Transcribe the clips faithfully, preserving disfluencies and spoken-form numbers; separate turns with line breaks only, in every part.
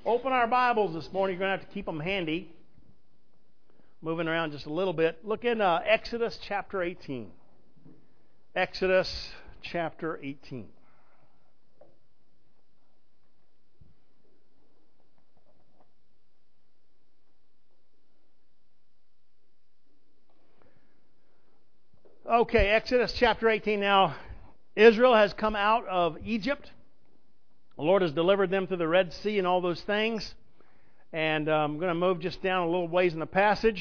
Open our Bibles this morning. You're going to have to keep them handy. Moving around just a little bit. Look in uh, Exodus chapter eighteen. Exodus chapter eighteen. Okay, Exodus chapter eighteen. Now, Israel has come out of Egypt. The Lord has delivered them through the Red Sea and all those things. And uh, I'm going to move just down a little ways in the passage.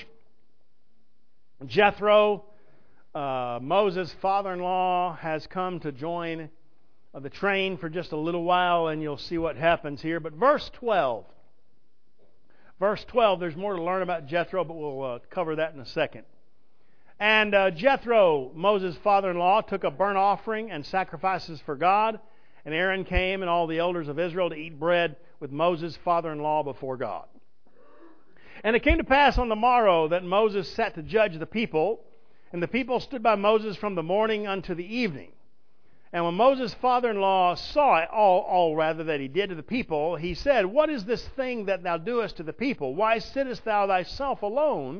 Jethro, uh, Moses' father-in-law, has come to join uh, the train for just a little while, and you'll see what happens here. But verse twelve. Verse twelve, there's more to learn about Jethro, but we'll uh, cover that in a second. And uh, Jethro, Moses' father-in-law, took a burnt offering and sacrifices for God. And Aaron came and all the elders of Israel to eat bread with Moses' father-in-law before God. And it came to pass on the morrow that Moses sat to judge the people, and the people stood by Moses from the morning unto the evening. And when Moses' father-in-law saw it, all, all rather that he did to the people, he said, What is this thing that thou doest to the people? Why sittest thou thyself alone,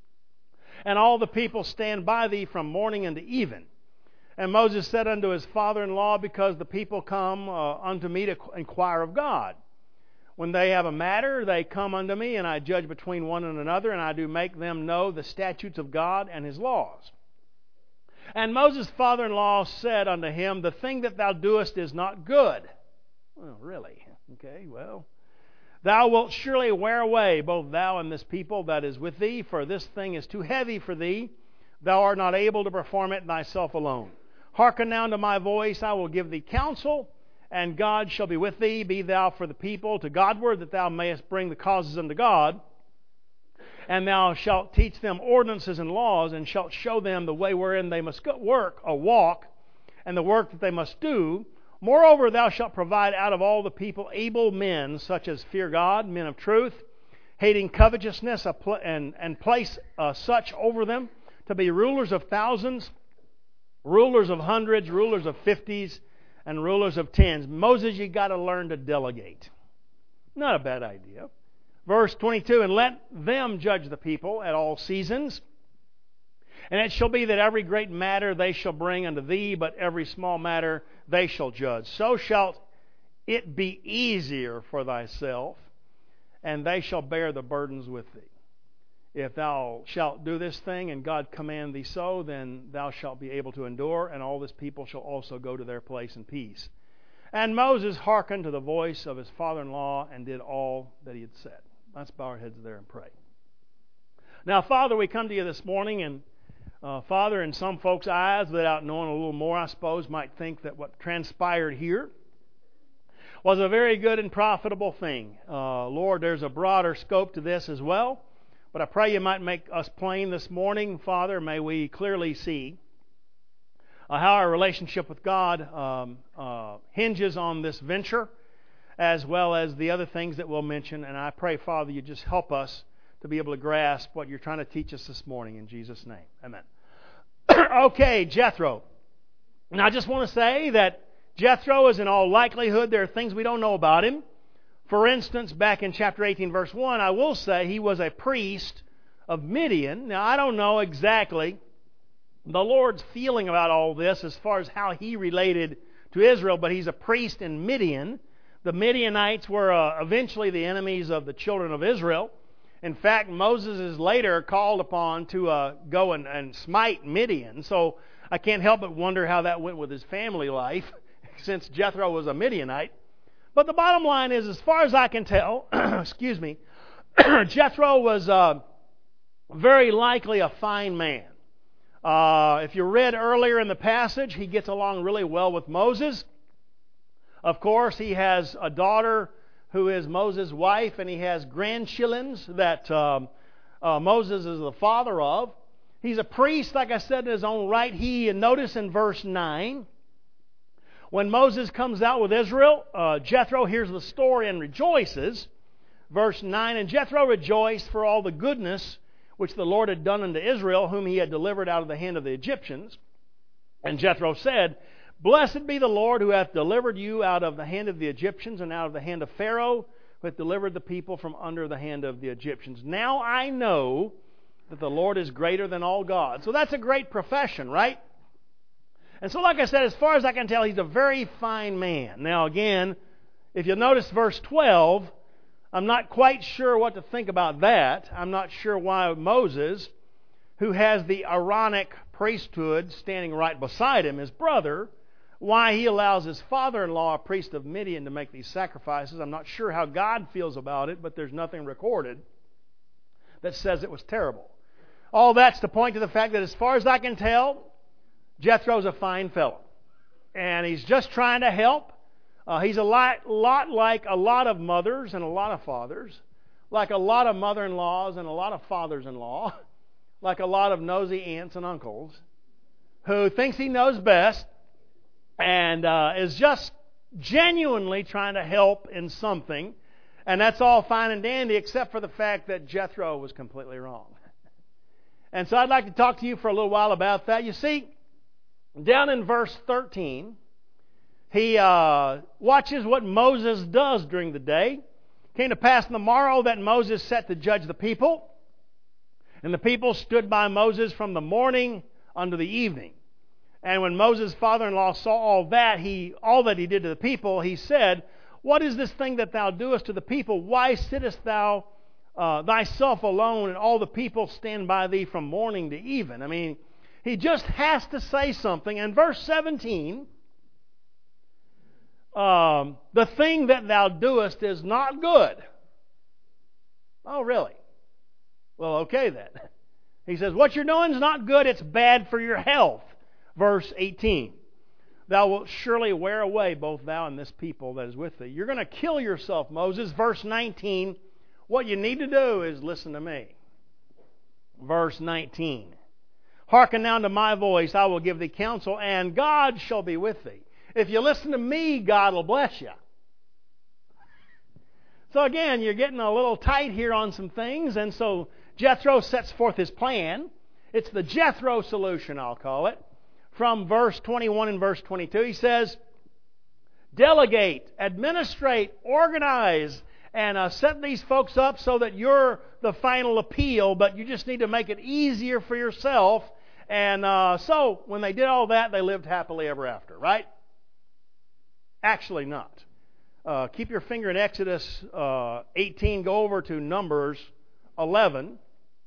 and all the people stand by thee from morning unto even? And Moses said unto his father-in-law, Because the people come uh, unto me to inquire of God. When they have a matter, they come unto me, and I judge between one and another, and I do make them know the statutes of God and His laws. And Moses' father-in-law said unto him, The thing that thou doest is not good. Well, really? Okay, well. Thou wilt surely wear away, both thou and this people that is with thee, for this thing is too heavy for thee. Thou art not able to perform it thyself alone. Hearken now to my voice, I will give thee counsel, and God shall be with thee. Be thou for the people to Godward, that thou mayest bring the causes unto God. And thou shalt teach them ordinances and laws, and shalt show them the way wherein they must go, work or walk, and the work that they must do. Moreover, thou shalt provide out of all the people able men, such as fear God, men of truth, hating covetousness, and, and place uh, such over them, to be rulers of thousands, rulers of hundreds, rulers of fifties, and rulers of tens. Moses, you got to learn to delegate. Not a bad idea. Verse twenty-two, And let them judge the people at all seasons. And it shall be that every great matter they shall bring unto thee, but every small matter they shall judge. So shalt it be easier for thyself, and they shall bear the burdens with thee. If thou shalt do this thing, and God command thee so, then thou shalt be able to endure, and all this people shall also go to their place in peace. And Moses hearkened to the voice of his father-in-law, and did all that he had said. Let's bow our heads there and pray. Now, Father, we come to you this morning, and uh, Father, in some folks' eyes, without knowing a little more, I suppose, might think that what transpired here was a very good and profitable thing. Uh, Lord, there's a broader scope to this as well. But I pray you might make us plain this morning, Father. May we clearly see uh, how our relationship with God um, uh, hinges on this venture, as well as the other things that we'll mention. And I pray, Father, you just help us to be able to grasp what you're trying to teach us this morning. In Jesus' name, amen. Okay, Jethro. Now, I just want to say that Jethro is in all likelihood, there are things we don't know about him. For instance, back in chapter eighteen, verse one, I will say he was a priest of Midian. Now, I don't know exactly the Lord's feeling about all this as far as how he related to Israel, but he's a priest in Midian. The Midianites were uh, eventually the enemies of the children of Israel. In fact, Moses is later called upon to uh, go and, and smite Midian. So I can't help but wonder how that went with his family life, since Jethro was a Midianite. But the bottom line is, as far as I can tell, excuse me, Jethro was uh, very likely a fine man. Uh, if you read earlier in the passage, he gets along really well with Moses. Of course, he has a daughter who is Moses' wife, and he has grandchildren that um, uh, Moses is the father of. He's a priest, like I said, in his own right. He, notice in verse nine, when Moses comes out with Israel, uh, Jethro hears the story and rejoices. Verse nine, And Jethro rejoiced for all the goodness which the Lord had done unto Israel, whom he had delivered out of the hand of the Egyptians. And Jethro said, Blessed be the Lord who hath delivered you out of the hand of the Egyptians and out of the hand of Pharaoh, who hath delivered the people from under the hand of the Egyptians. Now I know that the Lord is greater than all gods. So that's a great profession, right? And so, like I said, as far as I can tell, he's a very fine man. Now, again, if you notice verse twelve, I'm not quite sure what to think about that. I'm not sure why Moses, who has the Aaronic priesthood standing right beside him, his brother, why he allows his father-in-law, a priest of Midian, to make these sacrifices. I'm not sure how God feels about it, but there's nothing recorded that says it was terrible. All that's to point to the fact that as far as I can tell, Jethro's a fine fellow. And he's just trying to help. Uh, he's a lot, lot like a lot of mothers and a lot of fathers, like a lot of mother-in-laws and a lot of fathers-in-law, like a lot of nosy aunts and uncles, who thinks he knows best and uh, is just genuinely trying to help in something. And that's all fine and dandy, except for the fact that Jethro was completely wrong. And so I'd like to talk to you for a little while about that. You see, down in verse thirteen, he uh, watches what Moses does during the day. It came to pass in the morrow that Moses set to judge the people. And the people stood by Moses from the morning unto the evening. And when Moses' father-in-law saw all that, he all that he did to the people, he said, What is this thing that thou doest to the people? Why sittest thou uh, thyself alone, and all the people stand by thee from morning to even? I mean, he just has to say something. And verse seventeen, um, the thing that thou doest is not good. Oh, really? Well, okay then. He says, what you're doing is not good, it's bad for your health. Verse eighteen, thou wilt surely wear away both thou and this people that is with thee. You're going to kill yourself, Moses. Verse nineteen, what you need to do is listen to me. Verse nineteen, hearken now to my voice, I will give thee counsel, and God shall be with thee. If you listen to me, God will bless you. So again, you're getting a little tight here on some things, and so Jethro sets forth his plan. It's the Jethro solution, I'll call it. From verse twenty-one and verse twenty-two, he says, delegate, administrate, organize, and uh, set these folks up so that you're the final appeal, but you just need to make it easier for yourself. And uh, so, when they did all that, they lived happily ever after, right? Actually not. Uh, keep your finger in Exodus uh, eighteen, go over to Numbers eleven.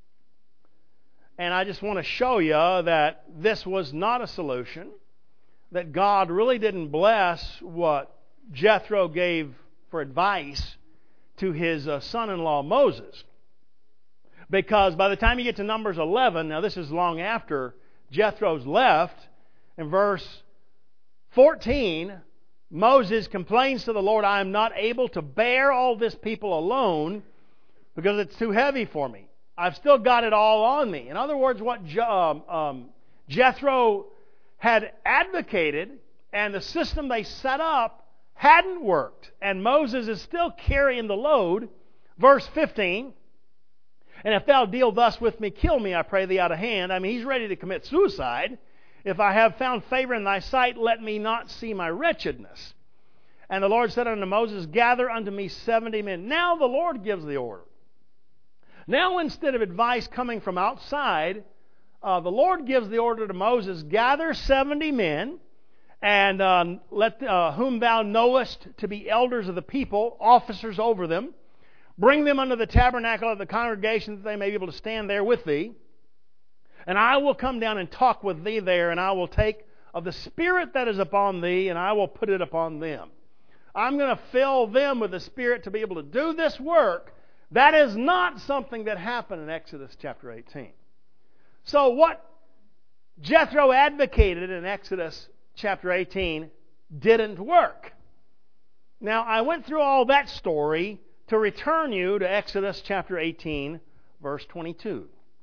And I just want to show you that this was not a solution, that God really didn't bless what Jethro gave for advice to his uh, son-in-law Moses. Because by the time you get to Numbers eleven, now this is long after Jethro's left, in verse fourteen, Moses complains to the Lord, I am not able to bear all this people alone because it's too heavy for me. I've still got it all on me. In other words, what Je- um, um, Jethro had advocated and the system they set up hadn't worked. And Moses is still carrying the load. Verse fifteen, and if thou deal thus with me, kill me, I pray thee, out of hand. I mean, he's ready to commit suicide. If I have found favor in thy sight, let me not see my wretchedness. And the Lord said unto Moses, gather unto me seventy men. Now the Lord gives the order. Now, instead of advice coming from outside, uh, the Lord gives the order to Moses, gather seventy men, and uh, let uh, whom thou knowest to be elders of the people, officers over them. Bring them unto the tabernacle of the congregation, that they may be able to stand there with thee. And I will come down and talk with thee there, and I will take of the Spirit that is upon thee, and I will put it upon them. I'm going to fill them with the Spirit to be able to do this work. That is not something that happened in Exodus chapter eighteen. So what Jethro advocated in Exodus chapter eighteen didn't work. Now, I went through all that story to return you to Exodus chapter eighteen, verse twenty-two.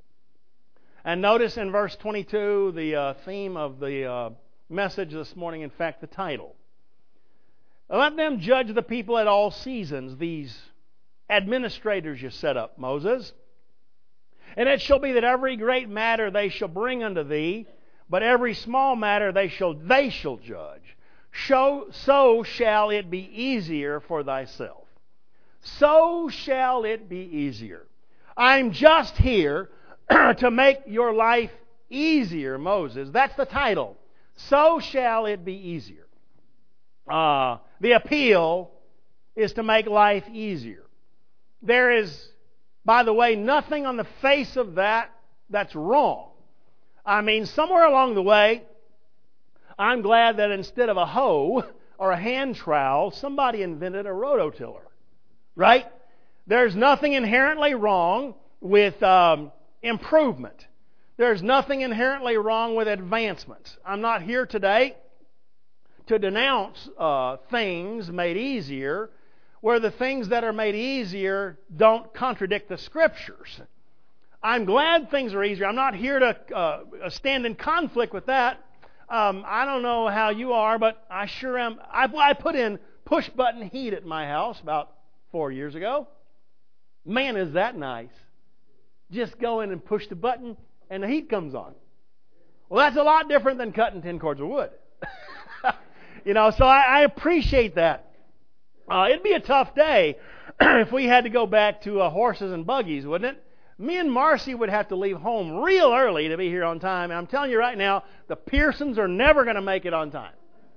And notice in verse twenty-two the uh, theme of the uh, message this morning, in fact, the title. Let them judge the people at all seasons, these administrators you set up, Moses. And it shall be that every great matter they shall bring unto thee, but every small matter they shall they shall judge. So, so shall it be easier for thyself. so shall it be easier. I'm just here to make your life easier, Moses. That's the title. So shall it be easier. Uh, the appeal is to make life easier. There is, by the way, nothing on the face of that that's wrong. I mean, somewhere along the way, I'm glad that instead of a hoe or a hand trowel, somebody invented a rototiller. Right? There's nothing inherently wrong with um, improvement. There's nothing inherently wrong with advancements. I'm not here today to denounce uh, things made easier where the things that are made easier don't contradict the Scriptures. I'm glad things are easier. I'm not here to uh, stand in conflict with that. Um, I don't know how you are, but I sure am. I, I put in push-button heat at my house about four years ago. Man, is that nice. Just go in and push the button and the heat comes on. Well, that's a lot different than cutting ten cords of wood. You know, so I, I appreciate that. Uh, it'd be a tough day if we had to go back to uh, horses and buggies, wouldn't it? Me and Marcy would have to leave home real early to be here on time. And I'm telling you right now, the Pearsons are never going to make it on time.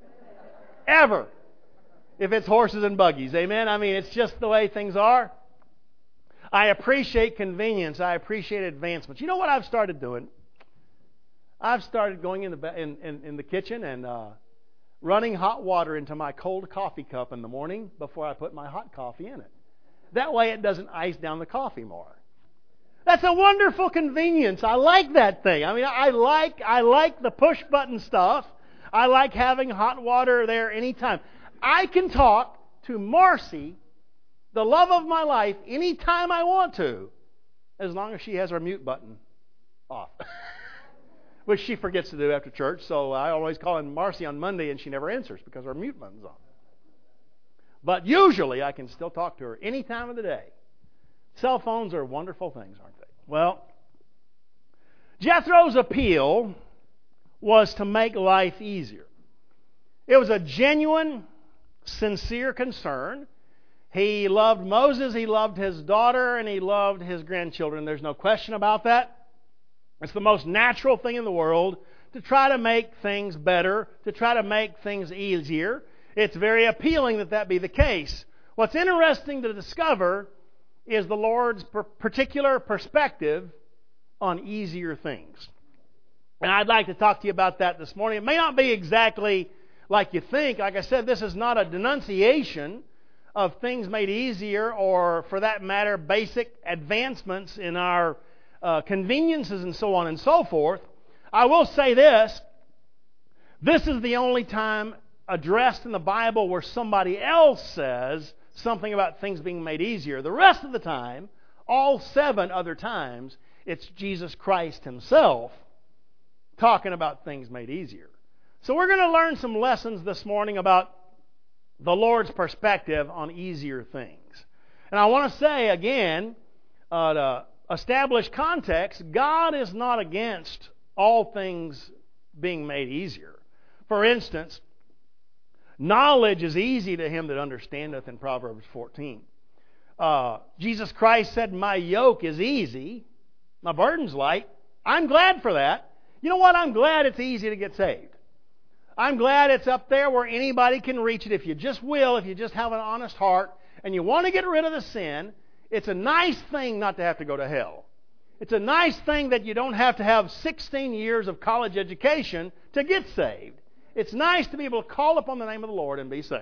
Ever. If it's horses and buggies. Amen? I mean, it's just the way things are. I appreciate convenience. I appreciate advancements. You know what I've started doing? I've started going in the in, in, in the kitchen and uh, running hot water into my cold coffee cup in the morning before I put my hot coffee in it. That way it doesn't ice down the coffee more. That's a wonderful convenience. I like that thing. I mean, I like I like the push button stuff. I like having hot water there anytime. I can talk to Marcy, the love of my life, anytime I want to, as long as she has her mute button off. Which she forgets to do after church, so I always call in Marcy on Monday and she never answers because her mute button's on. But usually I can still talk to her any time of the day. Cell phones are wonderful things, aren't they? Well, Jethro's appeal was to make life easier. It was a genuine, sincere concern. He loved Moses, he loved his daughter, and he loved his grandchildren. There's no question about that. It's the most natural thing in the world to try to make things better, to try to make things easier. It's very appealing that that be the case. What's interesting to discover is the Lord's particular perspective on easier things. And I'd like to talk to you about that this morning. It may not be exactly like you think. Like I said, this is not a denunciation of things made easier or, for that matter, basic advancements in our uh, conveniences and so on and so forth. I will say this. This is the only time addressed in the Bible where somebody else says something about things being made easier. The rest of the time, all seven other times, it's Jesus Christ Himself talking about things made easier. So we're going to learn some lessons this morning about the Lord's perspective on easier things. And I want to say again, uh, to establish context, God is not against all things being made easier. For instance, knowledge is easy to him that understandeth in Proverbs fourteen. Uh, Jesus Christ said, my yoke is easy, my burden's light. I'm glad for that. You know what? I'm glad it's easy to get saved. I'm glad it's up there where anybody can reach it if you just will, if you just have an honest heart, and you want to get rid of the sin. It's a nice thing not to have to go to hell. It's a nice thing that you don't have to have sixteen years of college education to get saved. It's nice to be able to call upon the name of the Lord and be saved.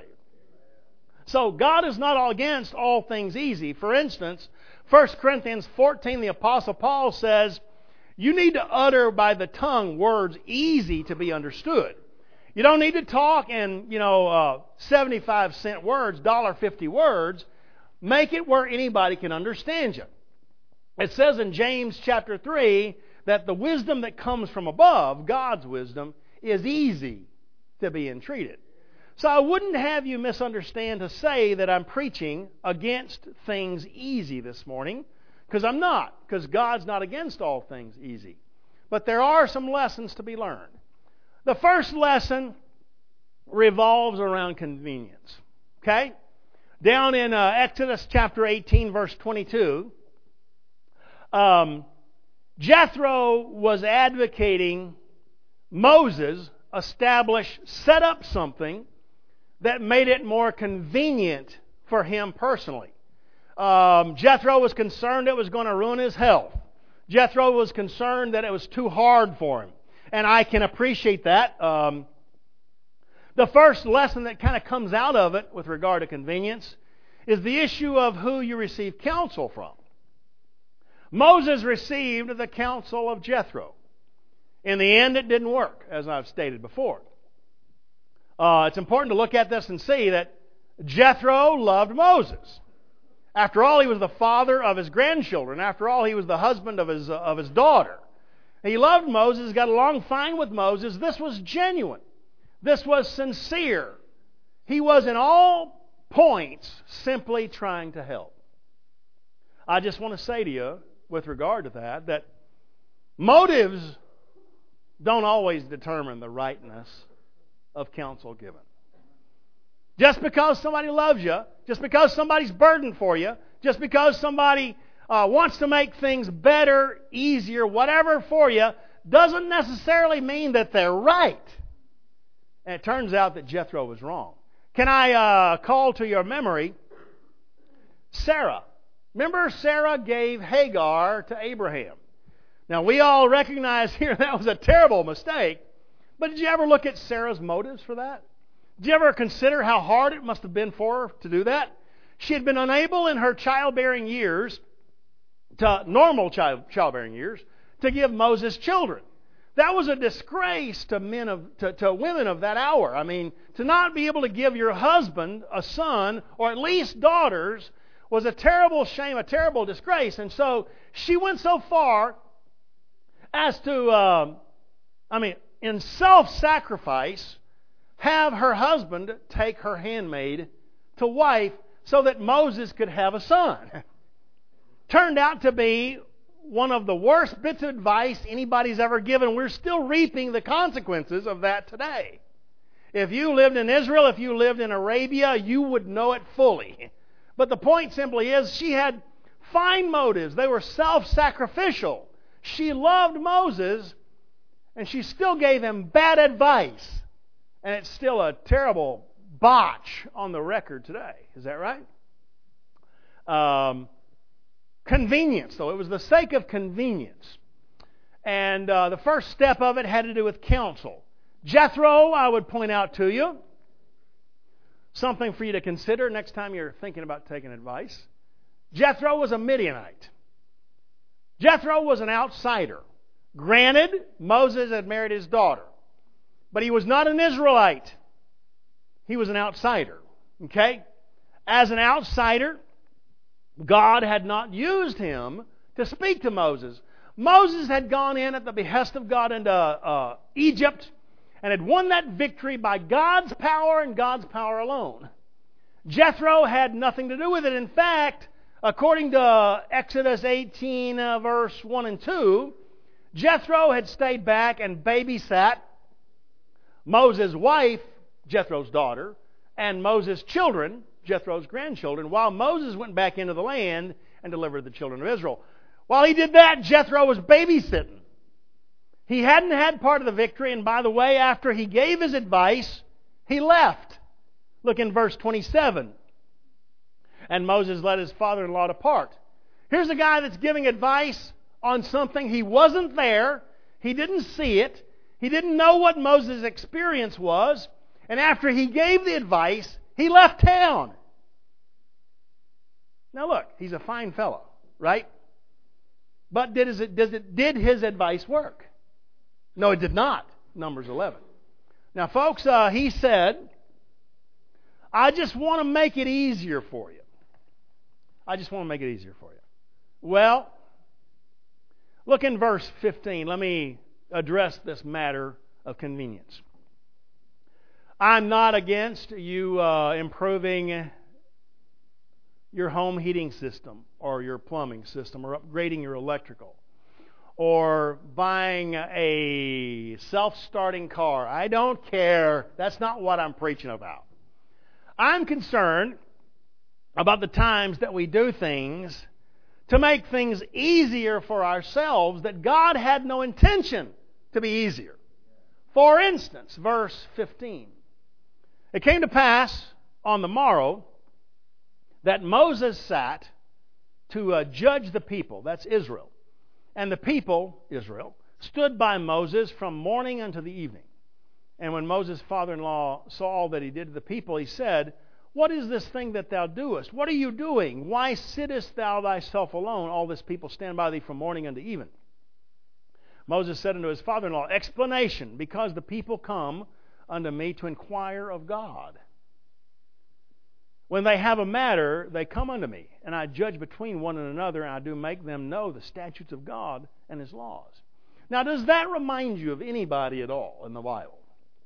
So God is not all against all things easy. For instance, First Corinthians fourteen, the Apostle Paul says, you need to utter by the tongue words easy to be understood. You don't need to talk in, you know, uh, seventy-five cent words, one dollar fifty words. Make it where anybody can understand you. It says in James chapter three that the wisdom that comes from above, God's wisdom, is easy to be entreated. So I wouldn't have you misunderstand to say that I'm preaching against things easy this morning, because I'm not, because God's not against all things easy. But there are some lessons to be learned. The first lesson revolves around convenience. Okay? Down in uh, Exodus chapter eighteen, verse twenty-two, um, Jethro was advocating Moses establish, set up something that made it more convenient for him personally. Um, Jethro was concerned it was going to ruin his health. Jethro was concerned that it was too hard for him. And I can appreciate that. Um, the first lesson that kind of comes out of it with regard to convenience is the issue of who you receive counsel from. Moses received the counsel of Jethro. In the end, it didn't work, as I've stated before. Uh, it's important to look at this and see that Jethro loved Moses. After all, he was the father of his grandchildren. After all, he was the husband of his, uh, of his daughter. He loved Moses, got along fine with Moses. This was genuine. This was sincere. He was in all points simply trying to help. I just want to say to you, with regard to that, that motives don't always determine the rightness of counsel given. Just because somebody loves you, just because somebody's burdened for you, just because somebody uh, wants to make things better, easier, whatever for you, doesn't necessarily mean that they're right. And it turns out that Jethro was wrong. Can I uh, call to your memory Sarah? Remember, Sarah gave Hagar to Abraham. Now, we all recognize here that was a terrible mistake, but did you ever look at Sarah's motives for that? Did you ever consider how hard it must have been for her to do that? She had been unable in her childbearing years, to normal child, childbearing years, to give Moses children. That was a disgrace to men of to, to women of that hour. I mean, to not be able to give your husband a son, or at least daughters, was a terrible shame, a terrible disgrace. And so she went so far as to, uh, I mean, in self-sacrifice, have her husband take her handmaid to wife so that Moses could have a son. Turned out to be one of the worst bits of advice anybody's ever given. We're still reaping the consequences of that today. If you lived in Israel, if you lived in Arabia, you would know it fully. But the point simply is, she had fine motives. They were self-sacrificial. She loved Moses, and she still gave him bad advice. And it's still a terrible botch on the record today. Is that right? Um, convenience, though. It was the sake of convenience. And uh, the first step of it had to do with counsel. Jethro, I would point out to you, something for you to consider next time you're thinking about taking advice. Jethro was a Midianite. Jethro was an outsider. Granted, Moses had married his daughter. But he was not an Israelite. He was an outsider. Okay? As an outsider, God had not used him to speak to Moses. Moses had gone in at the behest of God into uh, Egypt and had won that victory by God's power and God's power alone. Jethro had nothing to do with it. In fact, according to Exodus eighteen, uh, verse one and two, Jethro had stayed back and babysat Moses' wife, Jethro's daughter, and Moses' children, Jethro's grandchildren, while Moses went back into the land and delivered the children of Israel. While he did that, Jethro was babysitting. He hadn't had part of the victory, and by the way, after he gave his advice, he left. Look in verse twenty-seven. And Moses let his father-in-law depart. Here's a guy that's giving advice on something he wasn't there, he didn't see it, he didn't know what Moses' experience was, and after he gave the advice, he left town. Now look, he's a fine fellow, right? But did his, does it, did his advice work? No, it did not. Numbers eleven. Now folks, uh, he said, I just want to make it easier for you. I just want to make it easier for you. Well, look in verse fifteen. Let me address this matter of convenience. I'm not against you uh, improving your home heating system or your plumbing system or upgrading your electrical or buying a self-starting car. I don't care. That's not what I'm preaching about. I'm concerned about the times that we do things to make things easier for ourselves that God had no intention to be easier. For instance, verse fifteen. It came to pass on the morrow that Moses sat to uh, judge the people, that's Israel. And the people, Israel, stood by Moses from morning unto the evening. And when Moses' father-in-law saw all that he did to the people, he said, What is this thing that thou doest? What are you doing? Why sittest thou thyself alone? All this people stand by thee from morning unto even. Moses said unto his father-in-law, Explanation, because the people come unto me to inquire of God. When they have a matter, they come unto me, and I judge between one and another, and I do make them know the statutes of God and His laws. Now, does that remind you of anybody at all in the Bible?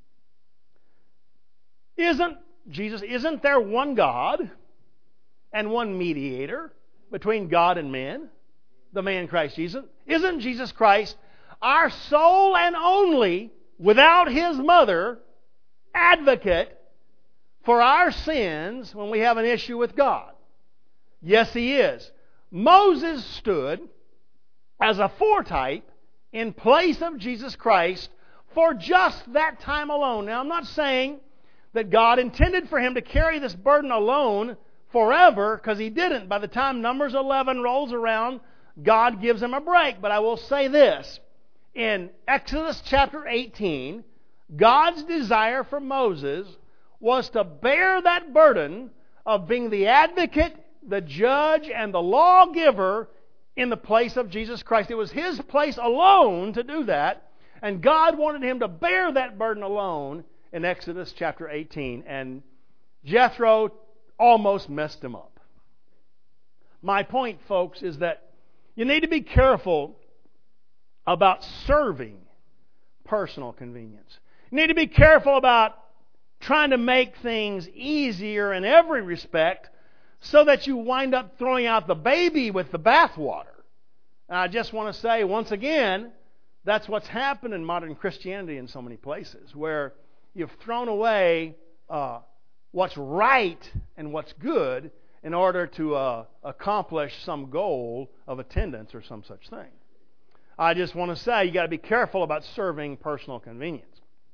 Isn't Jesus, isn't there one God and one mediator between God and men, the man Christ Jesus? Isn't Jesus Christ our sole and only, without His mother, advocate for our sins when we have an issue with God? Yes, He is. Moses stood as a foretype in place of Jesus Christ for just that time alone. Now, I'm not saying that God intended for him to carry this burden alone forever, because He didn't. By the time Numbers eleven rolls around, God gives him a break. But I will say this. In Exodus chapter eighteen, God's desire for Moses was to bear that burden of being the advocate, the judge, and the lawgiver in the place of Jesus Christ. It was His place alone to do that, and God wanted him to bear that burden alone in Exodus chapter eighteen, and Jethro almost messed him up. My point, folks, is that you need to be careful about serving personal convenience. You need to be careful about trying to make things easier in every respect so that you wind up throwing out the baby with the bathwater. And I just want to say, once again, that's what's happened in modern Christianity in so many places, where you've thrown away uh, what's right and what's good in order to uh, accomplish some goal of attendance or some such thing. I just want to say, you got to be careful about serving personal convenience.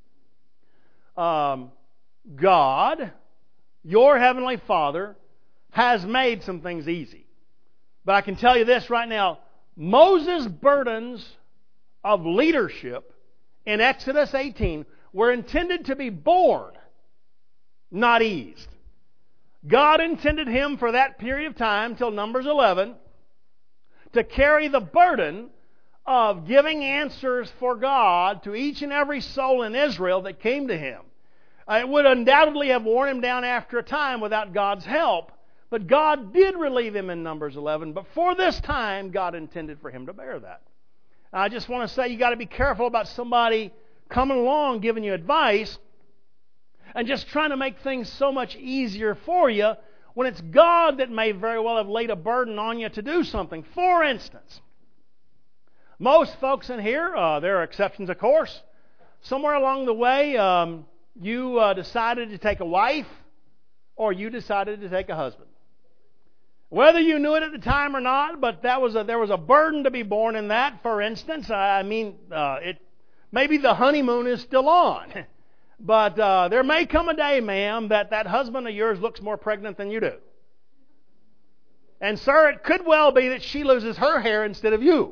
Um, God, your Heavenly Father, has made some things easy. But I can tell you this right now, Moses' burdens of leadership in Exodus eighteen were intended to be borne, not eased. God intended him for that period of time, till Numbers eleven, to carry the burden of giving answers for God to each and every soul in Israel that came to him. It would undoubtedly have worn him down after a time without God's help, but God did relieve him in Numbers eleven. But for this time, God intended for him to bear that. I just want to say, you got to be careful about somebody coming along giving you advice and just trying to make things so much easier for you when it's God that may very well have laid a burden on you to do something. For instance, most folks in here, uh, there are exceptions of course, somewhere along the way um, you uh, decided to take a wife or you decided to take a husband. Whether you knew it at the time or not, but that was a, there was a burden to be borne in that. For instance, I mean, uh, it maybe the honeymoon is still on. But uh, there may come a day, ma'am, that that husband of yours looks more pregnant than you do. And, sir, it could well be that she loses her hair instead of you.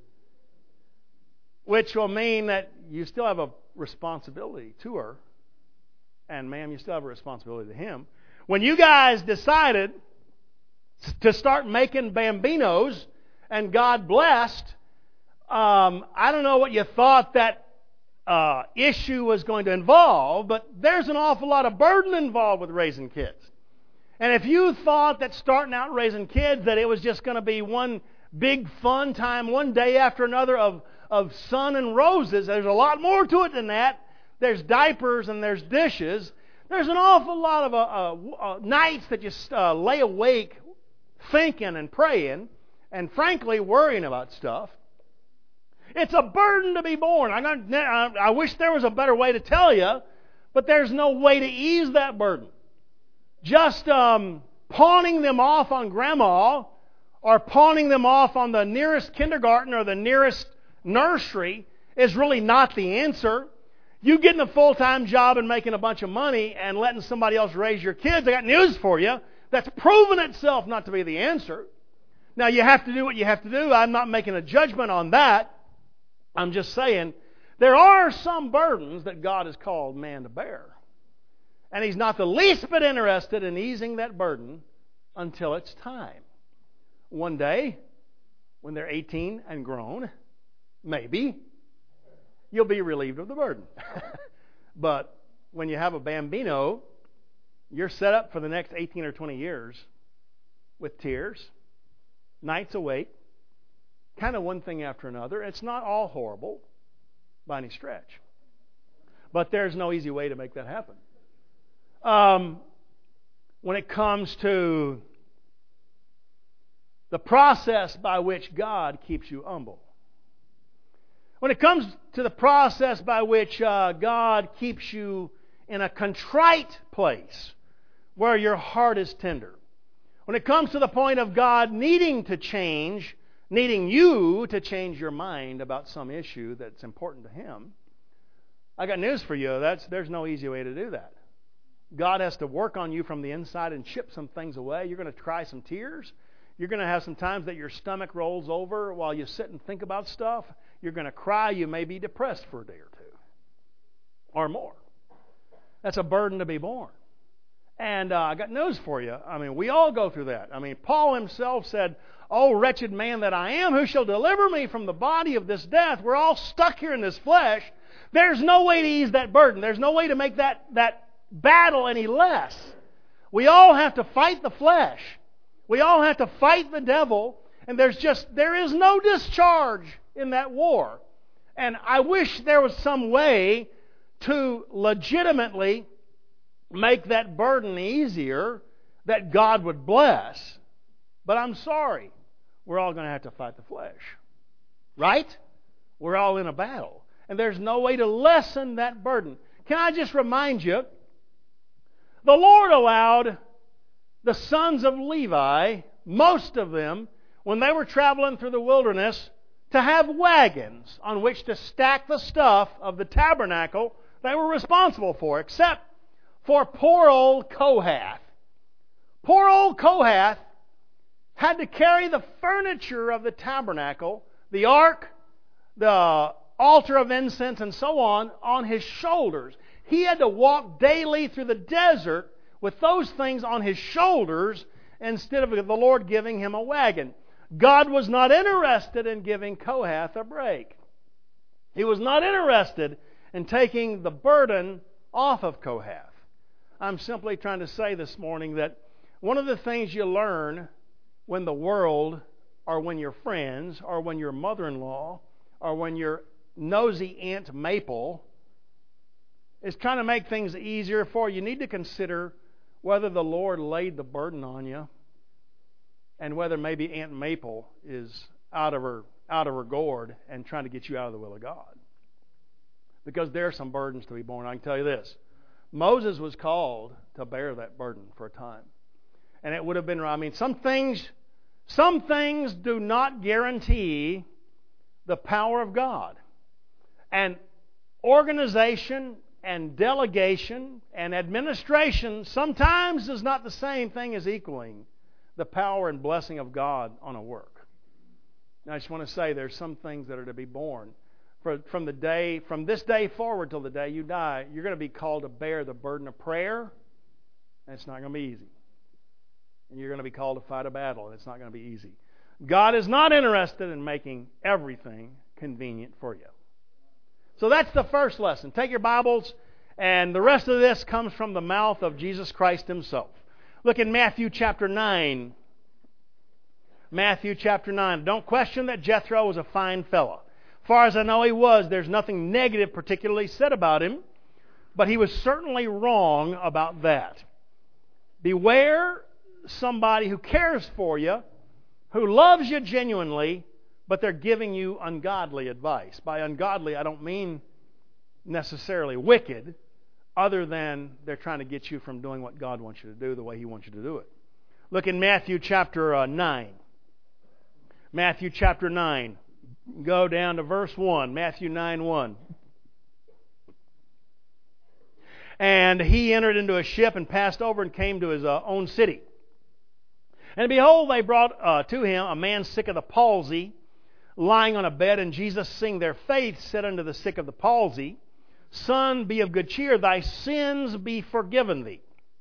Which will mean that you still have a responsibility to her. And, ma'am, you still have a responsibility to him. When you guys decided to start making bambinos, and God blessed, um, I don't know what you thought that Uh, issue was going to involve, but there's an awful lot of burden involved with raising kids. And if you thought that starting out raising kids, that it was just going to be one big fun time, one day after another of, of sun and roses, there's a lot more to it than that. There's diapers and there's dishes. There's an awful lot of uh, uh, uh, nights that you uh, lay awake thinking and praying and frankly worrying about stuff. It's a burden to be borne. I, I wish there was a better way to tell you, but there's no way to ease that burden. Just um, pawning them off on grandma or pawning them off on the nearest kindergarten or the nearest nursery is really not the answer. You getting a full-time job and making a bunch of money and letting somebody else raise your kids, I got news for you. That's proven itself not to be the answer. Now, you have to do what you have to do. I'm not making a judgment on that. I'm just saying there are some burdens that God has called man to bear. And He's not the least bit interested in easing that burden until it's time. One day, when they're eighteen and grown, maybe, you'll be relieved of the burden. But when you have a bambino, you're set up for the next eighteen or twenty years with tears, nights awake, kind of one thing after another. It's not all horrible by any stretch. But there's no easy way to make that happen. Um, when it comes to the process by which God keeps you humble. When it comes to the process by which uh, God keeps you in a contrite place where your heart is tender. When it comes to the point of God needing to change, needing you to change your mind about some issue that's important to Him, I got news for you. That's, there's no easy way to do that. God has to work on you from the inside and chip some things away. You're going to cry some tears. You're going to have some times that your stomach rolls over while you sit and think about stuff. You're going to cry. You may be depressed for a day or two or more. That's a burden to be borne. And uh, I got news for you. I mean, we all go through that. I mean, Paul himself said, "Oh, wretched man that I am, who shall deliver me from the body of this death?" We're all stuck here in this flesh. There's no way to ease that burden. There's no way to make that, that battle any less. We all have to fight the flesh. We all have to fight the devil. And there's just, there is no discharge in that war. And I wish there was some way to legitimately make that burden easier that God would bless. But I'm sorry. We're all going to have to fight the flesh. Right? We're all in a battle. And there's no way to lessen that burden. Can I just remind you, the Lord allowed the sons of Levi, most of them, when they were traveling through the wilderness, to have wagons on which to stack the stuff of the tabernacle they were responsible for, except for poor old Kohath. Poor old Kohath had to carry the furniture of the tabernacle, the ark, the altar of incense, and so on, on his shoulders. He had to walk daily through the desert with those things on his shoulders instead of the Lord giving him a wagon. God was not interested in giving Kohath a break. He was not interested in taking the burden off of Kohath. I'm simply trying to say this morning that one of the things you learn when the world, or when your friends, or when your mother-in-law, or when your nosy Aunt Maple is trying to make things easier for you, you need to consider whether the Lord laid the burden on you and whether maybe Aunt Maple is out of her out of her gourd and trying to get you out of the will of God. Because there are some burdens to be borne. I can tell you this. Moses was called to bear that burden for a time. And it would have been, I mean, some things, some things do not guarantee the power of God. And organization and delegation and administration sometimes is not the same thing as equaling the power and blessing of God on a work. And I just want to say there's some things that are to be borne. For, from the day, from this day forward till the day you die, you're going to be called to bear the burden of prayer, and it's not going to be easy. And you're going to be called to fight a battle, and it's not going to be easy. God is not interested in making everything convenient for you. So that's the first lesson. Take your Bibles, and the rest of this comes from the mouth of Jesus Christ Himself. Look in Matthew chapter nine. Matthew chapter nine. Don't question that Jethro was a fine fellow. As far as I know he was, there's nothing negative particularly said about him, but he was certainly wrong about that. Beware somebody who cares for you, who loves you genuinely, but they're giving you ungodly advice. By ungodly, I don't mean necessarily wicked, other than they're trying to get you from doing what God wants you to do the way He wants you to do it. Look in Matthew chapter uh, nine. Matthew chapter nine. Go down to verse one. Matthew nine one. And he entered into a ship and passed over and came to his uh, own city. And behold, they brought uh, to him a man sick of the palsy, lying on a bed. And Jesus, seeing their faith, said unto the sick of the palsy, Son, be of good cheer, thy sins be forgiven thee.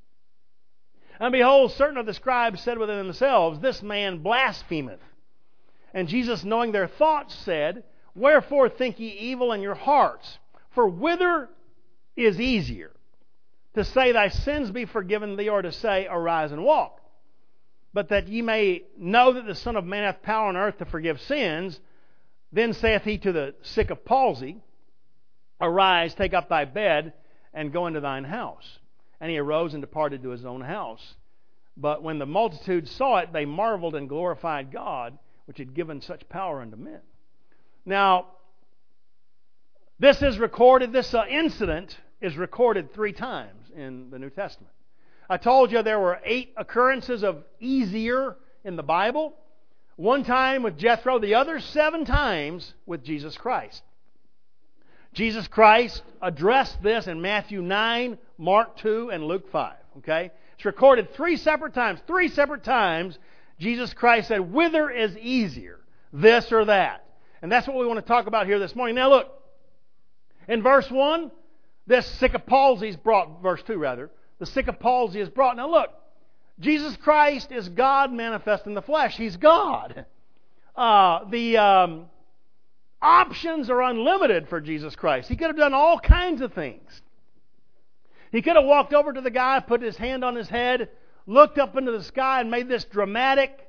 And behold, certain of the scribes said within themselves, This man blasphemeth. And Jesus, knowing their thoughts, said, Wherefore think ye evil in your hearts? For whither is easier, to say, Thy sins be forgiven thee, or to say, Arise and walk? But that ye may know that the Son of Man hath power on earth to forgive sins, then saith he to the sick of palsy, Arise, take up thy bed, and go into thine house. And he arose and departed to his own house. But when the multitude saw it, they marveled and glorified God, which had given such power unto men. Now, this is recorded, this uh, incident is recorded three times in the New Testament. I told you there were eight occurrences of easier in the Bible. One time with Jethro, the other seven times with Jesus Christ. Jesus Christ addressed this in Matthew nine, Mark two, and Luke five. Okay? It's recorded three separate times. Three separate times Jesus Christ said, Whither is easier, this or that? And that's what we want to talk about here this morning. Now look, in verse one, this sick of palsy is brought, verse two rather, the sick of palsy is brought. Now look, Jesus Christ is God manifest in the flesh. He's God. Uh, the um, options are unlimited for Jesus Christ. He could have done all kinds of things. He could have walked over to the guy, put his hand on his head, looked up into the sky and made this dramatic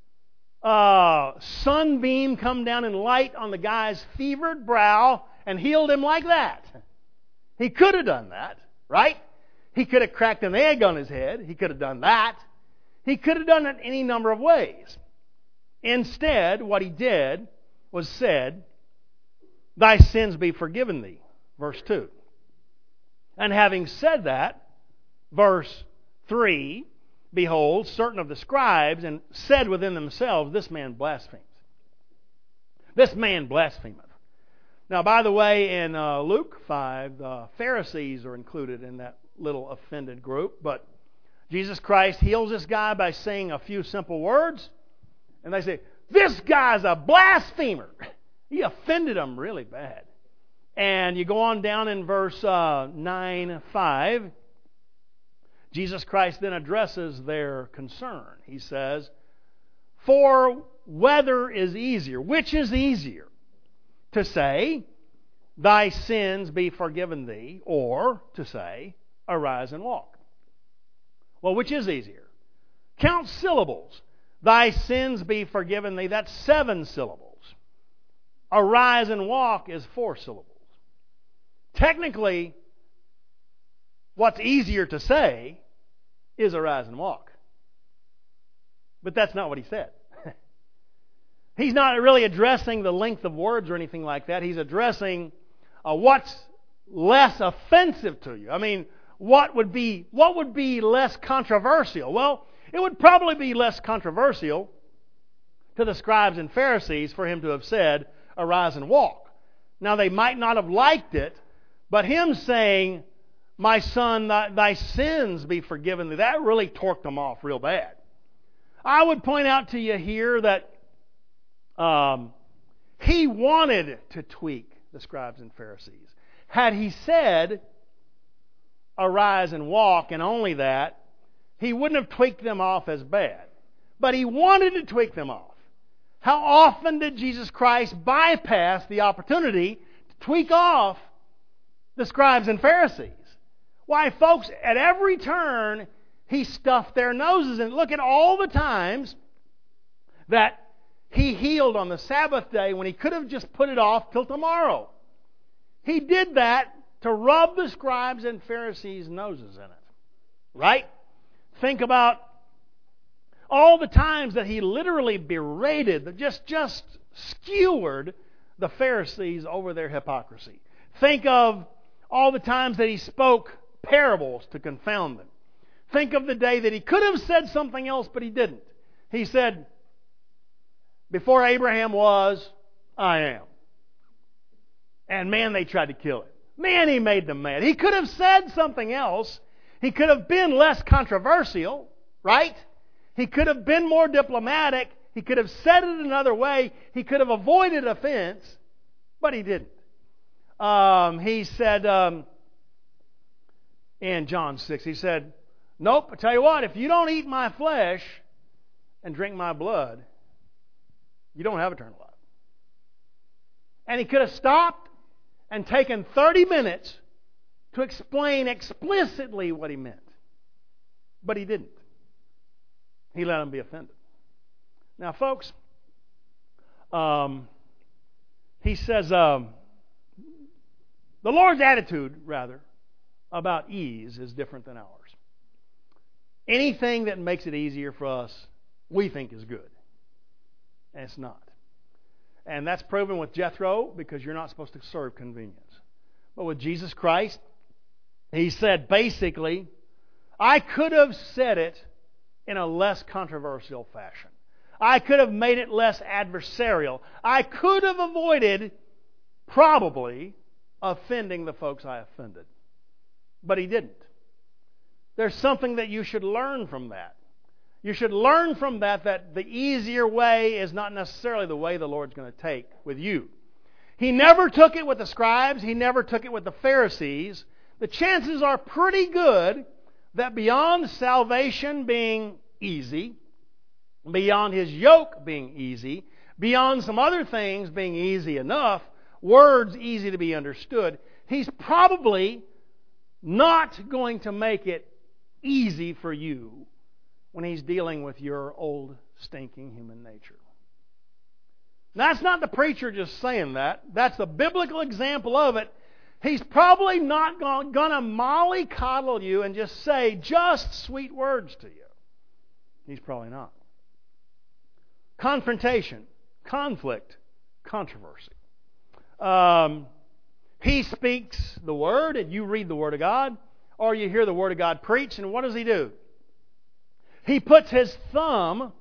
uh, sunbeam come down in light on the guy's fevered brow and healed him like that. He could have done that, right? He could have cracked an egg on his head. He could have done that. He could have done it any number of ways. Instead, what he did was said, Thy sins be forgiven thee. Verse two. And having said that, verse three, Behold, certain of the scribes and said within themselves, This man blasphemes. This man blasphemeth. Now, by the way, in uh, Luke five, the Pharisees are included in that little offended group. But Jesus Christ heals this guy by saying a few simple words. And they say, This guy's a blasphemer. He offended them really bad. And you go on down in verse uh, nine five. Jesus Christ then addresses their concern. He says, For whether is easier, which is easier, to say, Thy sins be forgiven thee, or to say, Arise and walk? Well, which is easier? Count syllables. Thy sins be forgiven thee. That's seven syllables. Arise and walk is four syllables. Technically, what's easier to say is arise and walk. But that's not what he said. He's not really addressing the length of words or anything like that. He's addressing uh, what's less offensive to you. I mean, what would be what would be less controversial? Well, it would probably be less controversial to the scribes and Pharisees for him to have said, Arise and walk. Now, they might not have liked it, but him saying, My son, thy, thy sins be forgiven thee, that really torqued them off real bad. I would point out to you here that um, he wanted to tweak the scribes and Pharisees. Had he said, Arise and walk, and only that, he wouldn't have tweaked them off as bad. But he wanted to tweak them off. How often did Jesus Christ bypass the opportunity to tweak off the scribes and Pharisees? Why, folks, at every turn, he stuffed their noses. And look at all the times that he healed on the Sabbath day when he could have just put it off till tomorrow. He did that to rub the scribes and Pharisees' noses in it. Right? Think about all the times that he literally berated, just, just skewered the Pharisees over their hypocrisy. Think of all the times that he spoke parables to confound them. think of the day that he could have said something else, but he didn't. He said, before Abraham was, I am. And man, they tried to kill him. Man, he made them mad. He could have said something else. He could have been less controversial, right? He could have been more diplomatic. He could have said it another way. He could have avoided offense, but he didn't. Um, he said um, in John six, he said, nope, I tell you what, if you don't eat my flesh and drink my blood, you don't have eternal life. And he could have stopped and taken thirty minutes to explain explicitly what he meant. But he didn't. He let them be offended. Now, folks, um, he says, um, the Lord's attitude, rather, about ease is different than ours. Anything that makes it easier for us, we think is good. And it's not. And that's proven with Jethro, because you're not supposed to serve convenience. But with Jesus Christ, he said basically, I could have said it in a less controversial fashion. I could have made it less adversarial. I could have avoided, probably, offending the folks I offended. But he didn't. There's something that you should learn from that. You should learn from that that the easier way is not necessarily the way the Lord's going to take with you. He never took it with the scribes. He never took it with the Pharisees. The chances are pretty good that beyond salvation being easy, beyond His yoke being easy, beyond some other things being easy enough, words easy to be understood, He's probably not going to make it easy for you when He's dealing with your old, stinking human nature. That's not the preacher just saying that. That's the biblical example of it. He's probably not going to mollycoddle you and just say just sweet words to you. He's probably not. Confrontation, conflict, controversy. Um, he speaks the Word, and you read the Word of God, or you hear the Word of God preached, and what does He do? He puts His thumb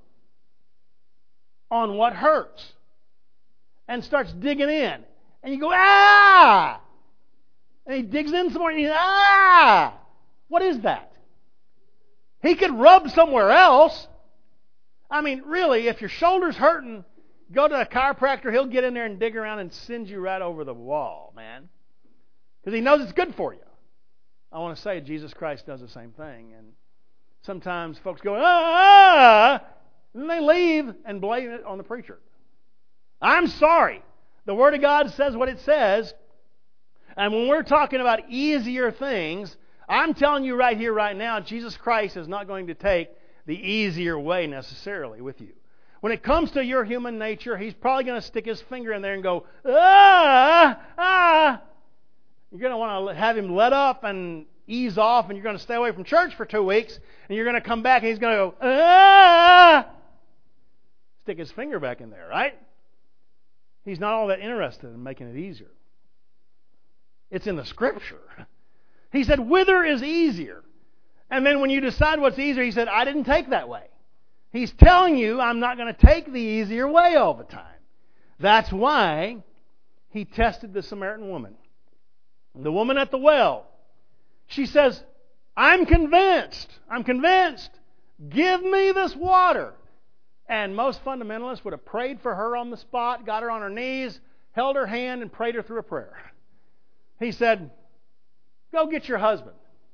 on what hurts and starts digging in. And you go, ah! And He digs in some more, and He, ah! What is that? He could rub somewhere else. I mean, really, if your shoulder's hurting, go to a chiropractor. He'll get in there and dig around and send you right over the wall, man. Because He knows it's good for you. I want to say Jesus Christ does the same thing. And sometimes folks go, ah! And they leave and blame it on the preacher. I'm sorry. The Word of God says what it says. And when we're talking about easier things, I'm telling you right here, right now, Jesus Christ is not going to take the easier way necessarily with you. When it comes to your human nature, He's probably going to stick His finger in there and go, ah, ah. You're going to want to have Him let up and ease off, and you're going to stay away from church for two weeks, and you're going to come back and He's going to go, ah. Stick His finger back in there, right? He's not all that interested in making it easier. It's in the Scripture. He said, whither is easier? And then when you decide what's easier, He said, I didn't take that way. He's telling you, I'm not going to take the easier way all the time. That's why He tested the Samaritan woman. The woman at the well. She says, I'm convinced. I'm convinced. Give me this water. And most fundamentalists would have prayed for her on the spot, got her on her knees, held her hand, and prayed her through a prayer. He said, go get your husband.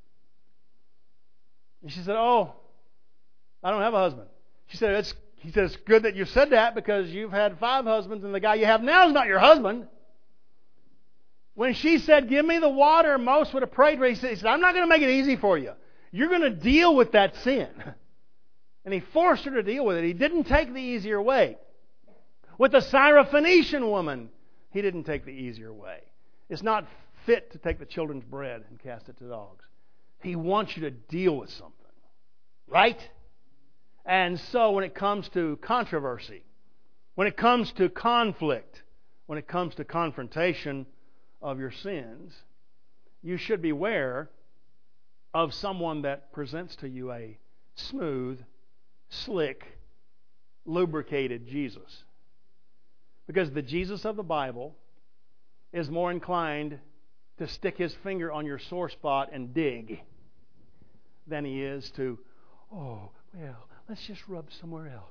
And she said, oh, I don't have a husband. She said, it's, he said, it's good that you said that because you've had five husbands and the guy you have now is not your husband. When she said, give me the water, most would have prayed for her. He said, he said I'm not going to make it easy for you. You're going to deal with that sin. And He forced her to deal with it. He didn't take the easier way. With the Syrophoenician woman, He didn't take the easier way. It's not fit to take the children's bread and cast it to dogs. He wants you to deal with something. Right? And so when it comes to controversy, when it comes to conflict, when it comes to confrontation of your sins, you should beware of someone that presents to you a smooth, slick, lubricated Jesus. Because the Jesus of the Bible is more inclined to stick his finger on your sore spot and dig than he is to, oh, well, let's just rub somewhere else.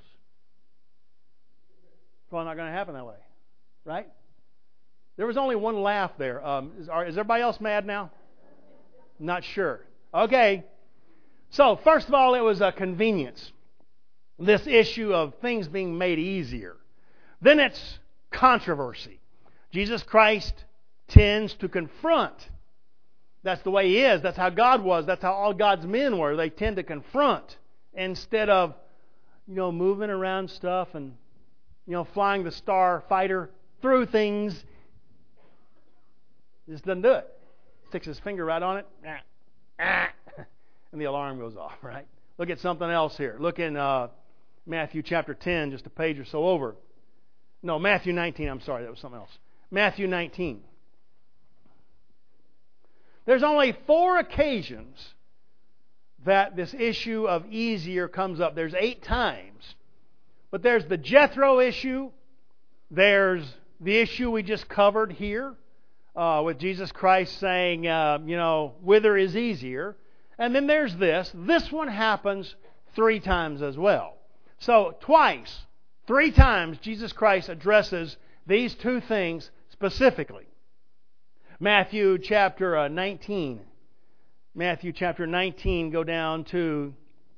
It's probably not going to happen that way. Right? There was only one laugh there. Um, is, are, is everybody else mad now? Not sure. Okay. So, first of all, it was a convenience. This issue of things being made easier. Then it's controversy. Jesus Christ tends to confront. That's the way he is. That's how God was. That's how all God's men were. They tend to confront instead of, you know, moving around stuff and, you know, flying the star fighter through things. He just doesn't do it. Sticks his finger right on it, and the alarm goes off, right? Look at something else here. Look in uh, Matthew chapter ten, just a page or so over. No, Matthew nineteen, I'm sorry, that was something else. Matthew nineteen. There's only four occasions that this issue of easier comes up. There's eight times. But there's the Jethro issue. There's the issue we just covered here uh, with Jesus Christ saying, uh, you know, whither is easier. And then there's this. This one happens three times as well. So twice, three times, Jesus Christ addresses these two things specifically. Matthew chapter uh, nineteen. Matthew chapter nineteen, go down to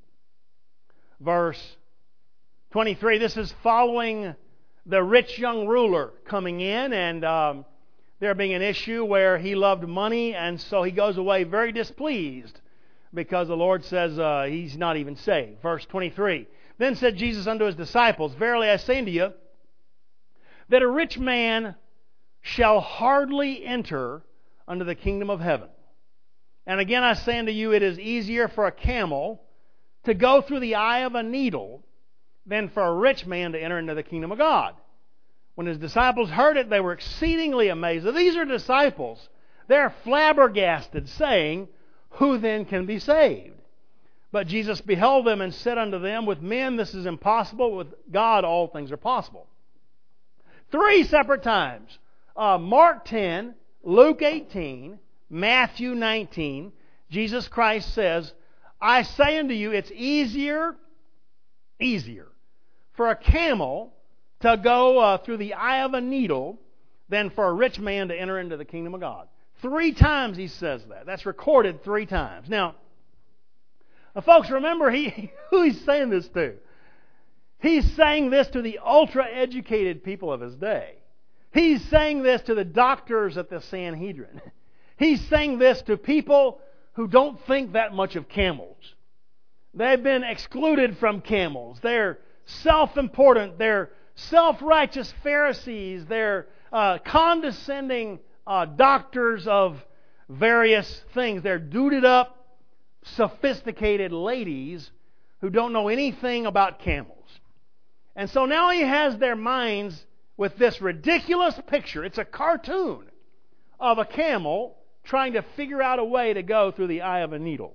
verse twenty-three. This is following the rich young ruler coming in, and um, there being an issue where he loved money, and so he goes away very displeased because the Lord says uh, he's not even saved. Verse twenty-three. Then said Jesus unto his disciples, Verily I say unto you, that a rich man shall hardly enter unto the kingdom of heaven. And again I say unto you, it is easier for a camel to go through the eye of a needle than for a rich man to enter into the kingdom of God. When his disciples heard it, they were exceedingly amazed. Now, these are disciples. They're flabbergasted, saying, Who then can be saved? But Jesus beheld them and said unto them, With men this is impossible, with God all things are possible. Three separate times. Uh, Mark ten, Luke eighteen, Matthew nineteen, Jesus Christ says, I say unto you, it's easier, easier for a camel to go uh, through the eye of a needle than for a rich man to enter into the kingdom of God. Three times he says that. That's recorded three times. Now, uh, folks, remember he, who he's saying this to. He's saying this to the ultra-educated people of his day. He's saying this to the doctors at the Sanhedrin. He's saying this to people who don't think that much of camels. They've been excluded from camels. They're self-important. They're self-righteous Pharisees. They're uh, condescending uh, doctors of various things. They're duded up, sophisticated ladies who don't know anything about camels. And so now he has their minds with this ridiculous picture. It's a cartoon of a camel trying to figure out a way to go through the eye of a needle.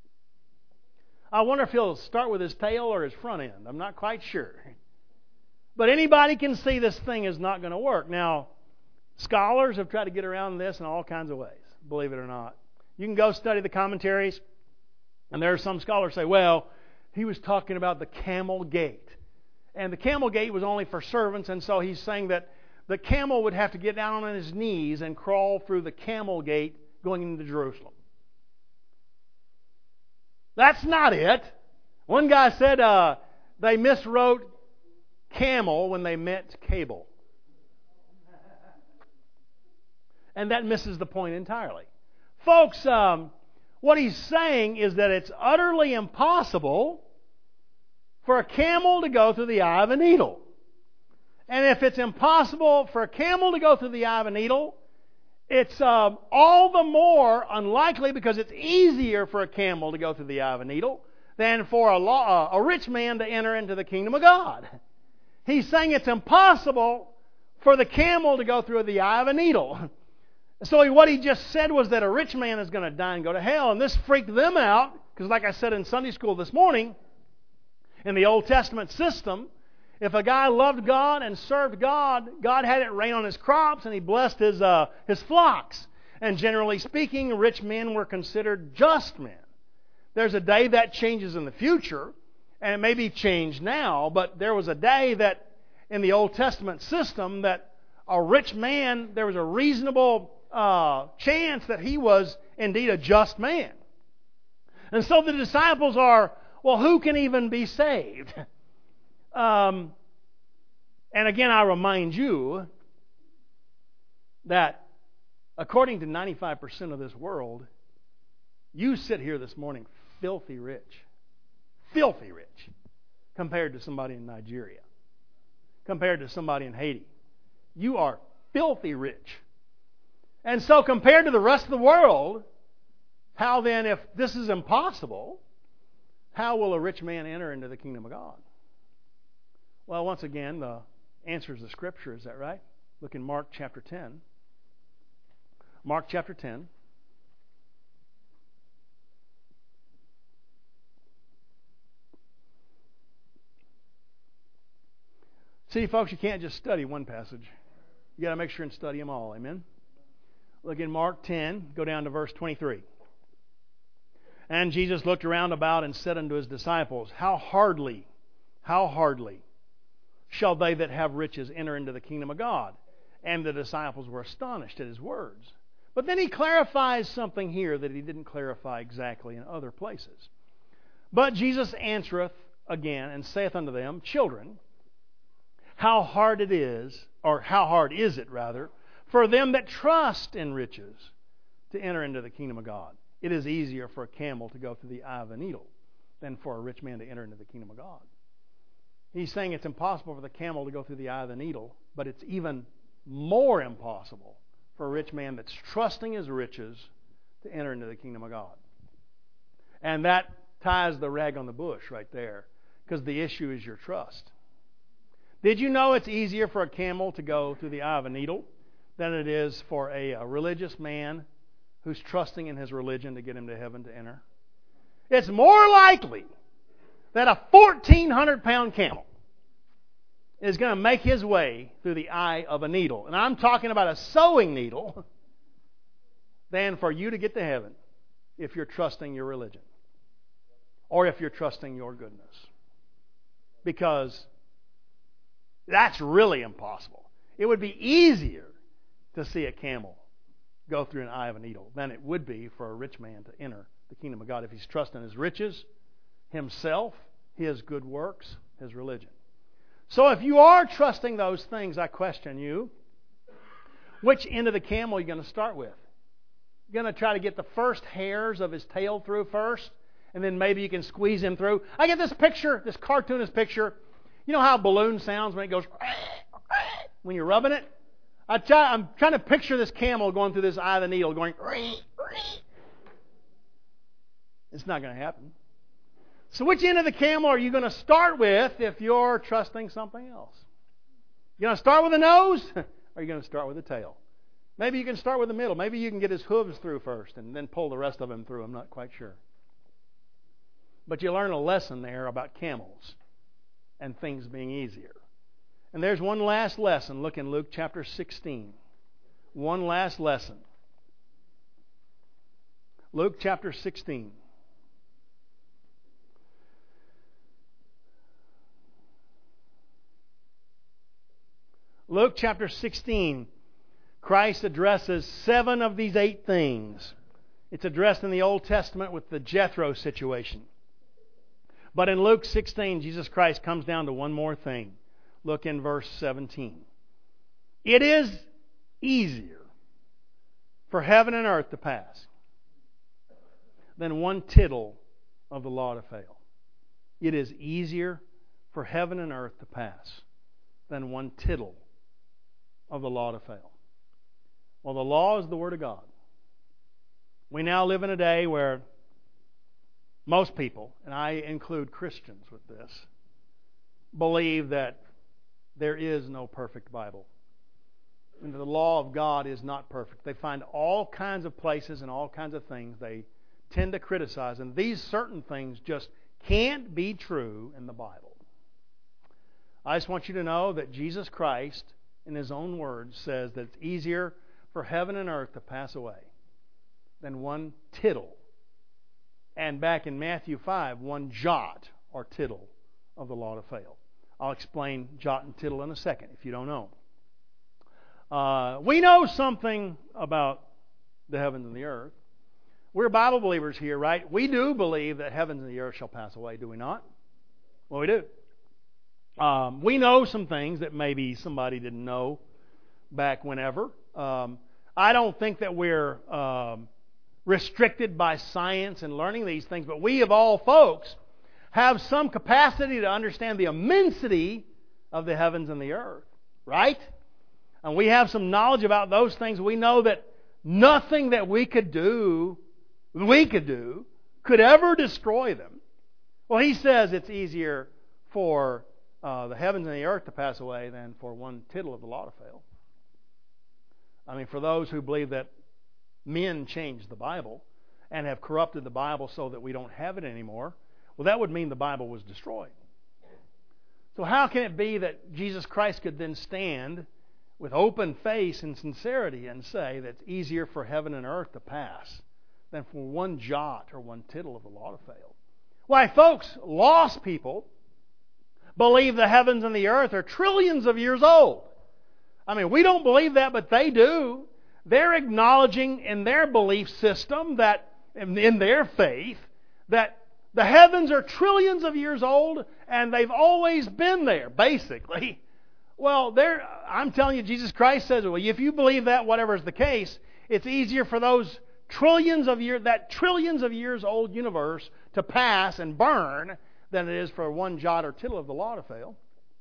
I wonder if he'll start with his tail or his front end. I'm not quite sure. But anybody can see this thing is not going to work. Now, scholars have tried to get around this in all kinds of ways, believe it or not. You can go study the commentaries, and there are some scholars say, well, he was talking about the camel gate. And the camel gate was only for servants, and so he's saying that the camel would have to get down on his knees and crawl through the camel gate going into Jerusalem. That's not it. One guy said uh, they miswrote camel when they meant cable. And that misses the point entirely. Folks, um, what he's saying is that it's utterly impossible for a camel to go through the eye of a needle. And if it's impossible for a camel to go through the eye of a needle, it's uh, all the more unlikely because it's easier for a camel to go through the eye of a needle than for a, law, uh, a rich man to enter into the kingdom of God. He's saying it's impossible for the camel to go through the eye of a needle. So what he just said was that a rich man is going to die and go to hell. And this freaked them out, because like I said in Sunday school this morning, in the Old Testament system, if a guy loved God and served God, God had it rain on his crops and he blessed his, uh, his flocks. And generally speaking, rich men were considered just men. There's a day that changes in the future, and it may be changed now, but there was a day that in the Old Testament system that a rich man, there was a reasonable uh, chance that he was indeed a just man. And so the disciples are, well, who can even be saved? Um, and again, I remind you that according to ninety-five percent of this world, you sit here this morning filthy rich. Filthy rich compared to somebody in Nigeria, compared to somebody in Haiti. You are filthy rich. And so compared to the rest of the world, how then, if this is impossible, how will a rich man enter into the kingdom of God? Well, once again, the answer is the Scripture. Is that right? Look in Mark chapter ten. Mark chapter ten. See, folks, you can't just study one passage. You got to make sure and study them all. Amen? Look in Mark ten, go down to verse twenty-three. And Jesus looked around about and said unto his disciples, How hardly, how hardly shall they that have riches enter into the kingdom of God? And the disciples were astonished at his words. But then he clarifies something here that he didn't clarify exactly in other places. But Jesus answereth again and saith unto them, Children, how hard it is, or how hard is it rather, for them that trust in riches to enter into the kingdom of God. It is easier for a camel to go through the eye of a needle than for a rich man to enter into the kingdom of God. He's saying it's impossible for the camel to go through the eye of the needle, but it's even more impossible for a rich man that's trusting his riches to enter into the kingdom of God. And that ties the rag on the bush right there, because the issue is your trust. Did you know it's easier for a camel to go through the eye of a needle than it is for a, a religious man who's trusting in his religion to get him to heaven to enter? It's more likely that a fourteen hundred pound camel is going to make his way through the eye of a needle, and I'm talking about a sewing needle, than for you to get to heaven if you're trusting your religion or if you're trusting your goodness. Because that's really impossible. It would be easier to see a camel go through an eye of a needle than it would be for a rich man to enter the kingdom of God if he's trusting his riches, himself, his good works, his religion. So if you are trusting those things, I question you, which end of the camel are you going to start with? You're going to try to get the first hairs of his tail through first, and then maybe you can squeeze him through. I get this picture, this cartoonist picture. You know how a balloon sounds when it goes when you're rubbing it? I try, I'm trying to picture this camel going through this eye of the needle going. It's not going to happen. So which end of the camel are you going to start with if you're trusting something else? You going to start with the nose, or are you going to start with the tail? Maybe you can start with the middle. Maybe you can get his hooves through first and then pull the rest of him through. I'm not quite sure. But you learn a lesson there about camels and things being easier. And there's one last lesson. Look in Luke chapter sixteen. One last lesson. Luke chapter sixteen. Luke chapter sixteen. Christ addresses seven of these eight things. It's addressed in the Old Testament with the Jethro situation. But in Luke sixteen, Jesus Christ comes down to one more thing. Look in verse seventeen. It is easier for heaven and earth to pass than one tittle of the law to fail. It is easier for heaven and earth to pass than one tittle of the law to fail. Well, the law is the Word of God. We now live in a day where most people, and I include Christians with this, believe that there is no perfect Bible. And the law of God is not perfect. They find all kinds of places and all kinds of things they tend to criticize. And these certain things just can't be true in the Bible. I just want you to know that Jesus Christ, in His own words, says that it's easier for heaven and earth to pass away than one tittle. And back in Matthew five, one jot or tittle of the law to fail. I'll explain jot and tittle in a second if you don't know. Uh, we know something about the heavens and the earth. We're Bible believers here, right? We do believe that heavens and the earth shall pass away, do we not? Well, we do. Um, we know some things that maybe somebody didn't know back whenever. Um, I don't think that we're um, restricted by science and learning these things, but we of all folks have some capacity to understand the immensity of the heavens and the earth, right? And we have some knowledge about those things. We know that nothing that we could do, we could do, could ever destroy them. Well, He says it's easier for uh, the heavens and the earth to pass away than for one tittle of the law to fail. I mean, for those who believe that men changed the Bible and have corrupted the Bible so that we don't have it anymore, well, that would mean the Bible was destroyed. So how can it be that Jesus Christ could then stand with open face and sincerity and say that it's easier for heaven and earth to pass than for one jot or one tittle of the law to fail? Why, folks, lost people believe the heavens and the earth are trillions of years old. I mean, we don't believe that, but they do. They're acknowledging in their belief system, that in their faith, that the heavens are trillions of years old and they've always been there, basically. Well, there, I'm telling you, Jesus Christ says, well, if you believe that, whatever is the case, it's easier for those trillions of years, that trillions of years old universe to pass and burn than it is for one jot or tittle of the law to fail.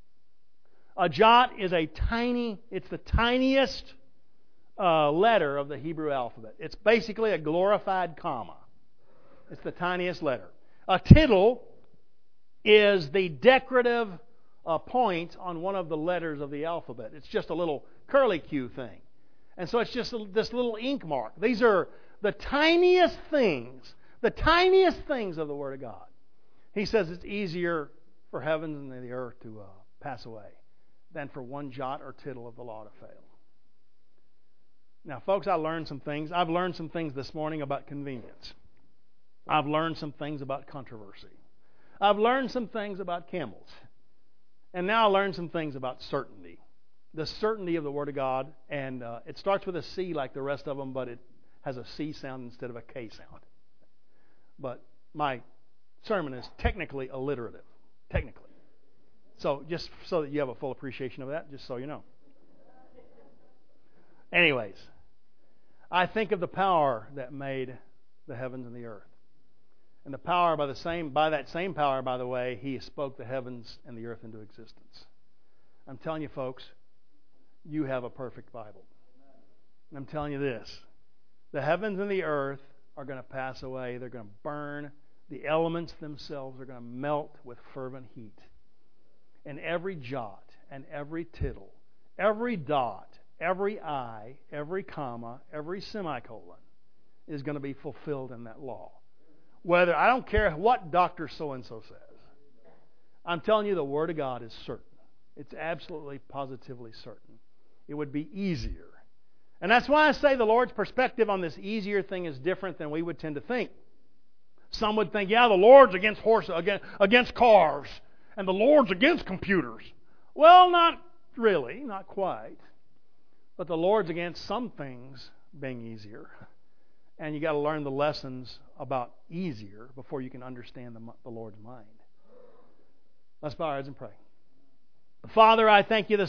A jot is a tiny, it's the tiniest uh, letter of the Hebrew alphabet. It's basically a glorified comma. It's the tiniest letter. A tittle is the decorative uh, point on one of the letters of the alphabet. It's just a little curlicue thing. And so it's just a, this little ink mark. These are the tiniest things, the tiniest things of the Word of God. He says it's easier for heavens and the earth to uh, pass away than for one jot or tittle of the law to fail. Now, folks, I learned some things. I've learned some things this morning about convenience. I've learned some things about controversy. I've learned some things about camels. And now I learned some things about certainty. The certainty of the Word of God. And uh, it starts with a C like the rest of them, but it has a C sound instead of a K sound. But my sermon is technically alliterative. Technically. So just so that you have a full appreciation of that, just so you know. Anyways, I think of the power that made the heavens and the earth. And the power by the same by that same power, by the way, He spoke the heavens and the earth into existence. I'm telling you, folks, you have a perfect Bible. And I'm telling you this. The heavens and the earth are going to pass away. They're going to burn. The elements themselves are going to melt with fervent heat. And every jot and every tittle, every dot, every I, every comma, every semicolon is going to be fulfilled in that law. Whether, I don't care what Doctor So-and-so says. I'm telling you, the Word of God is certain. It's absolutely, positively certain. It would be easier. And that's why I say the Lord's perspective on this easier thing is different than we would tend to think. Some would think, yeah, the Lord's against horses, against, against cars, and the Lord's against computers. Well, not really, not quite. But the Lord's against some things being easier. And you got to learn the lessons about easier before you can understand the, the Lord's mind. Let's bow our heads and pray. Father, I thank you this